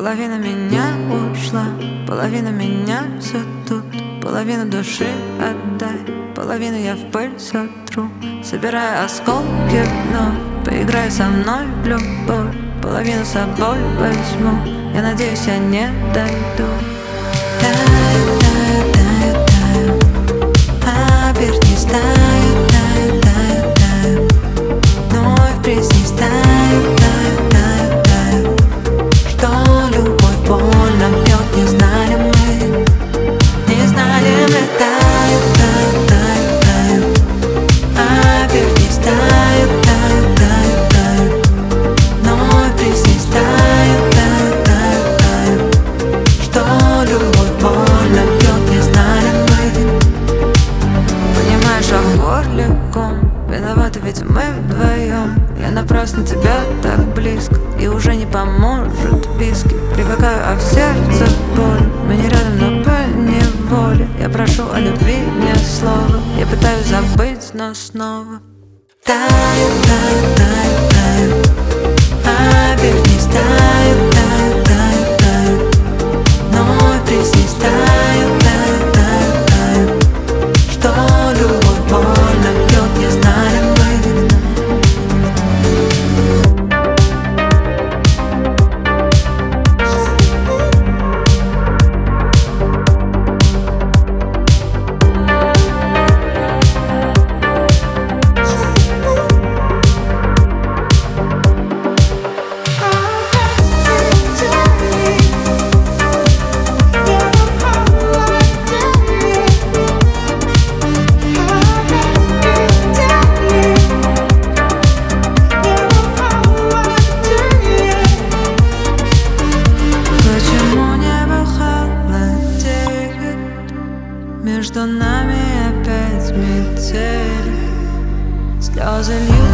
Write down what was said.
Половина меня ушла, половина меня все тут. Половину души отдай, половину я в пыль сотру. Собирая осколки вновь, поиграй со мной в любовь. Половину с собой возьму, я надеюсь, я не дойду. Таю, таю, таю, таю, обернись, таю, таю, таю, таю. Вновь приснись, таю, таю, таю, таю. Что любовь больно бьет, не знали мы, не знали мы. Таю, таю, таю, таю, обернись, таю, таю, таю, таю. Вновь приснись, таю, таю, таю, таю. Что любовь больно бьет, не знали мы. Понимаешь, горликом виноваты ведь мы вдвоем. Я напрасно тебя так близко, и уже не поможет виски. Привыкаю, а в сердце боль. Мы не рядом, но поневоле. Я прошу о любви, не слова. Я пытаюсь забыть, но снова таю, таю, таю, таю. Обернись, таю, таю, таю, таю. Вновь приснись, таю, таю, таю, таю. Что любовь больно бьет, не знали мы. Между нами опять метели, слезы льют.